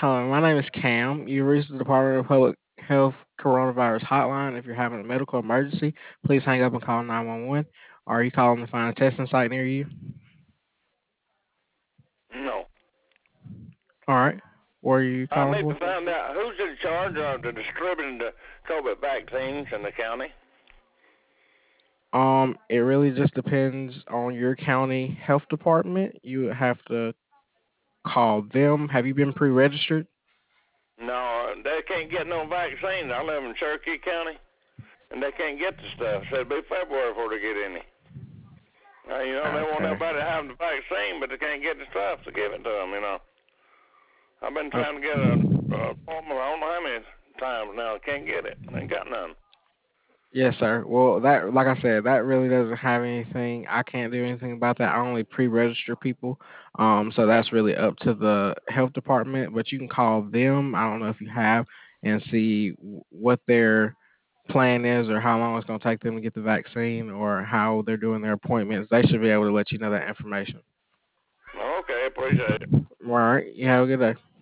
Hello, my name is Cam. You reached the Department of Public Health Coronavirus Hotline. If you're having a medical emergency, please hang up and call 911. Or are you calling to find a testing site near you? No. All right. What are you I calling need to for? find out who's in charge of the distributing the COVID vaccines in the county. It really just depends on your county health department. You have to call them. Have you been pre-registered? No, they can't get no vaccines. I live in Cherokee County, and they can't get the stuff. So it'll be February before they get any. They want Okay. everybody to have the vaccine, but they can't get the stuff to give it to them. I've been Uh, trying to get a appointment. I don't know how many times now. Can't get it. Ain't got none. Yes, sir. Well, that, like I said, that really doesn't have anything. I can't do anything about that. I only pre-register people. So Okay. that's really up to the health department. But you can call them. I don't know if you have, and see what their plan is, or how long it's going to take them to get the vaccine, or how they're doing their appointments. They should be able to let you know that information. Okay, appreciate it. All right. You have a good day.